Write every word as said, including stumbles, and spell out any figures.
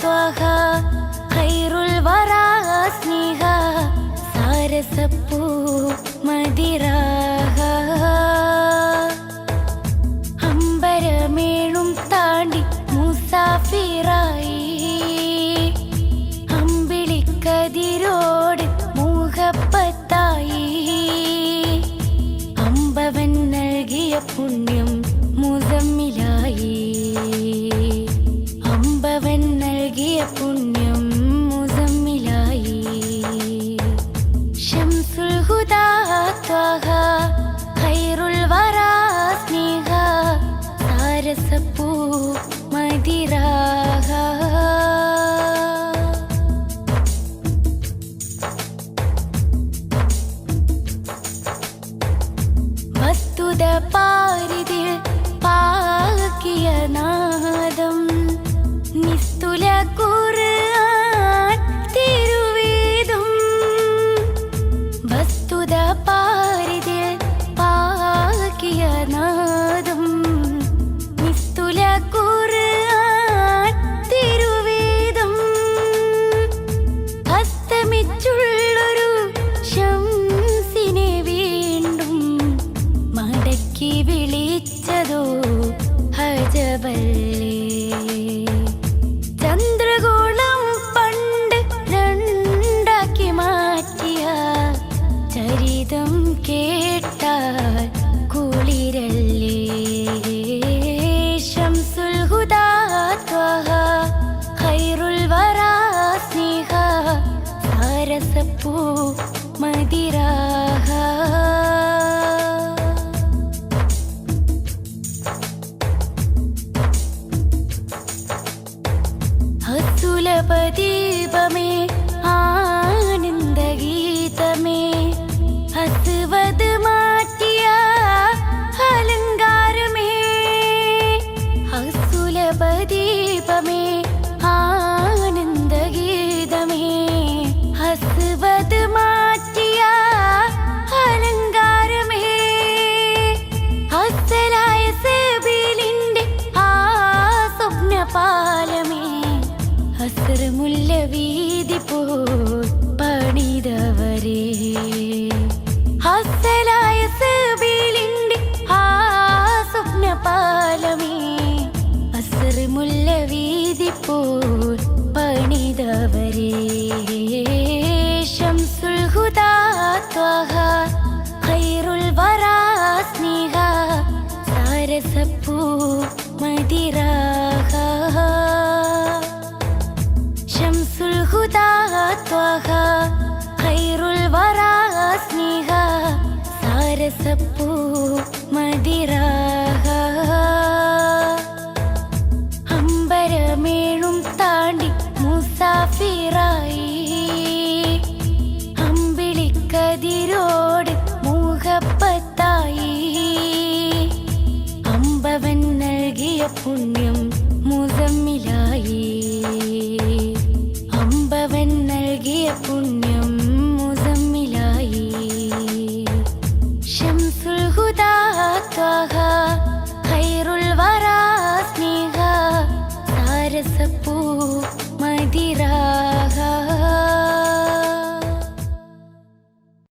ത്വഹ ഖൈറുൽ വറാ സ്നേഹ സാരസപ്പൂ മദിരാഹ അമ്പരമേഴും താണ്ടി മുസാഫിറായി അമ്പിളിക്കതിരോട് മുഹബത്തായി അമ്പവൻ നൽകിയ പുണ്യം മുസമ്മിലായി അമ്പവൻ നൽകിയ പുണ്യം മുസമ്മിലായി ശംസുൽ ഹുദാ ത്വഹ ഖൈറുൽ വറാ സ്നേഹ സാരസപ്പൂ മദിരാഹ വസ്തുത പാരിതിൽ പാകിയ നാദം നിസ്തുല ഖുർആൻ തിരുവേദം വസ്തുത പാരിതിൽ പാകിയ നാദം നിസ്തുല ഖുർആൻ തിരുവേദം അസ്തമിച്ചുള്ളൊരു ശംസിനെ വീണ്ടും മടക്കി വിളിച്ചതോ ഹജബല്ലേ ചന്ദ്രഗോളം പണ്ട് രണ്ടാക്കി മാറ്റിയ ചരിതം കേട്ടാൽ കുളിരല്ലേ ശംസുൽ ഹുദാ ത്വഹ ഖൈറുൽ വറാ സ്നേഹ സാരസപ്പൂ മദിരാഹ സുലഭദീപമേ ആനന്ദഗീതമേ ഹസ്വദ് മാറ്റിയ അലങ്കാരമേ സുലഭദീപമേ ആനന്ദഗീതമേ ഹസ്വദ് മാറ്റിയ അലങ്കാരമേ അസ്സലായ സബീലിന്റെ ആ സ്വപ്നപാലമേ അസ്രമുല്ല വീതി പോൽ പണിതവരേ അസ്സലായ സബീലിന്റെ ആ സ്വപ്നപാലമേ അസ്രമുല്ല വീതി പോൽ പണിതവരേ ശംസുൽ ഹുദാ ത്വഹ ഖൈറുൽ വറാ സ്നേഹ സാരസപ്പൂ മദിരാഹ ശംസുൽ ഹുദാ ത്വഹ ഖൈറുൽ വറാ സ്നേഹ സാരസപ്പൂ മദിരാഹ അമ്പരമേഴും താണ്ടി മുസാഫിറായി അമ്പിളിക്കതിരോട് മുഹബത്തായി അമ്പവൻ നൽകിയ പുണ്യം മുസമ്മിലായി